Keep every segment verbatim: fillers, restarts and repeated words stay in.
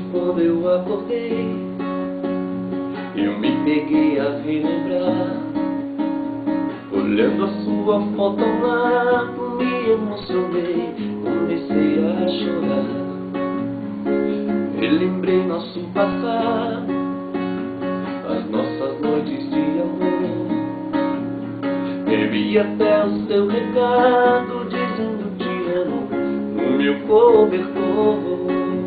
quando eu acordei, eu me peguei a relembrar. Olhando a sua foto ao lado, me emocionei, comecei a chorar. Relembrei nosso passado, as nossas noites de amor. Revi até o seu recado, dizendo te amo no meu cobertor.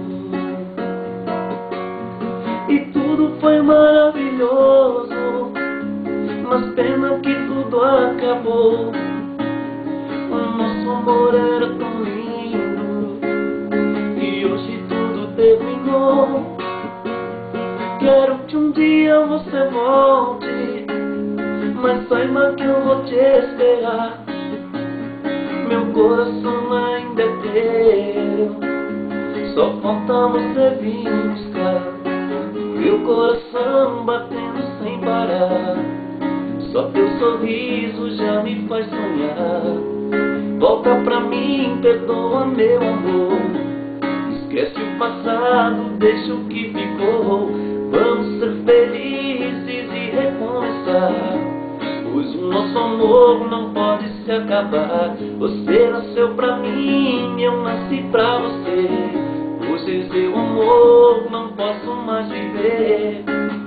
E tudo foi maravilhoso, mas pena que tudo acabou. O nosso amor era tão lindo e hoje tudo terminou. Quero que um dia você volte, mas saiba que eu vou te esperar. Meu coração ainda é teu, só falta você vir buscar. Meu coração batendo sem parar, só teu sorriso já me faz sonhar. Volta pra mim, perdoa meu amor. Esquece o passado, deixa o que ficou. Vamos ser felizes e recomeçar, pois o nosso amor não pode se acabar. Você nasceu pra mim, eu nasci pra você. Por sem seu amor não posso mais viver.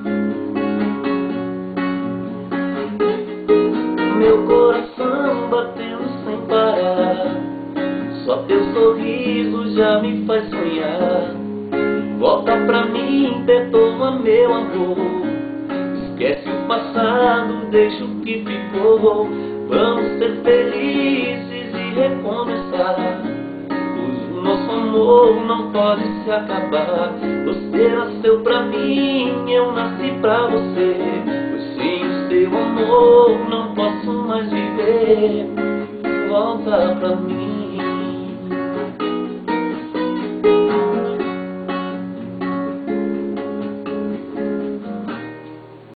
Meu coração batendo sem parar, só teu sorriso já me faz sonhar. Volta pra mim, perdoa meu amor. Esquece o passado, deixa o que ficou. Vamos ser felizes e recomeçar, pois o nosso amor não pode se acabar. Você nasceu pra mim, eu nasci pra você. Pois sem o seu amor não posso mais viver. Volta pra mim.